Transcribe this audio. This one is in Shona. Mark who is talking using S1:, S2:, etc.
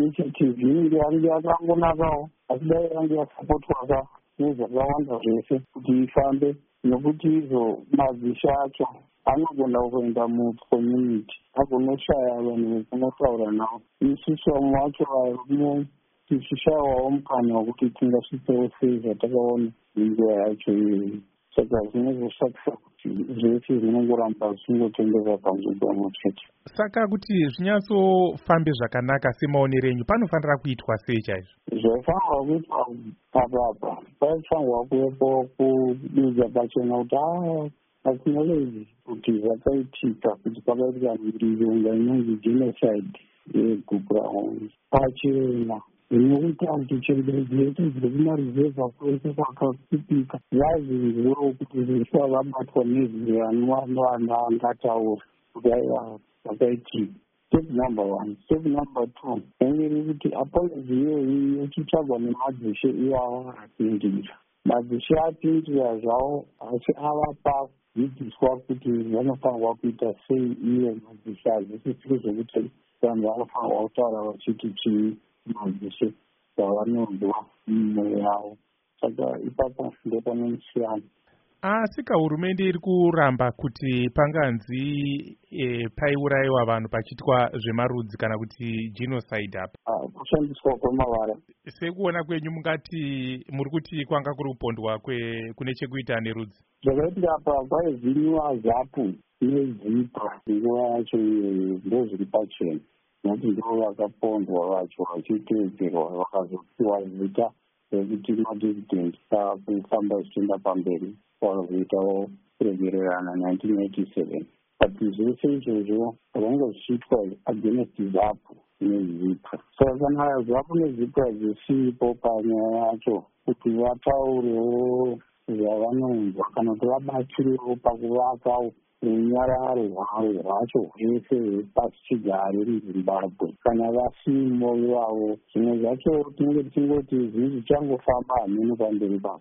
S1: initiative inenge yange yakangonakawo, asi dai yange yasapotwaka nezvakawanda zvese kuti ifambe, nokuti izo madzisha acho anogona kuenda mucommunity agonoshaya vanhu vekunotaura navo. Isusu vamwe vacho varumo tichishayawo mukana wekuti tingasvitsewo sei zvatakaona nenguva yacho iyoyi. Saka zvinozoshatisa kuti zvese zvinongoramba zvingotengeza panzvimbo pamwe chete.
S2: Saka kuti zvinyatsofambe zvakanaka semaonero enyu panofanira kuitwa sei chaizvo?
S1: Zvaifanirwa kuitwa papapa, paifanirwa kuvepo kududza pachena kuti acknowledge kuti zvakaitika, kuti pakaitika mbirizonga inonzi genocide yegupu raHwanzi pachena. Zvinokuita kuti chenjedzo yedu dziri kumaruzevha kwese kwakapipika vazinzewo kuti zvese vabatwa nezvanwana angataura kuti aiwa zvakaitika. Step number 1. Step number 2, yairi kuti apology iyoyi yochitsvagwa nemadzishe iwawo akapindira. Madzishe apindira zvawo asi avapa dzidziswa kuti vanofanirwa kuita sei iye madzishe hazvisisiri zvekuti vanhu vanofanirwa kutaura vachiti chii madzishe zvavanonzwa mumwoyo yavo. Saka ipapo ndopanomusiyana.
S2: Asika hurumende iri kuramba kuti panganzi paiurayiwa vanhu pachitwa zvemarudzi kana kuti genocide apa.
S1: Kushandiswa kwemavara.
S2: Sekuona kwenyu mungati muri kuti kwanga kuri kupondwa kune chekuita nerudzi?
S1: Zvakaitika apa kwaivhiniwa zapu nezipa nguva yacho iyoyo ndozviri pachena, nokuti ndo vakapondwa vacho vachiteedzerwa vakazopiwa zita rekuti madividend akufamba zvichienda pamberi kwakazoitawo kuregererana 1987. But zvese izvozvo zvanga zvichiitwa against zapu nezipa. Saka kana zapu nezipa zvisipo panyaya yacho kuti vataurewo zvavanonzwa kana kuti vabatsirewo pakuvakawo runyararo rwavo rwacho rwese pasi chigare muZimbabwe, kana vasimo ivavo zvimwe zvacho tinenge tichingoti zvichangofamba hameno pamberi pavo.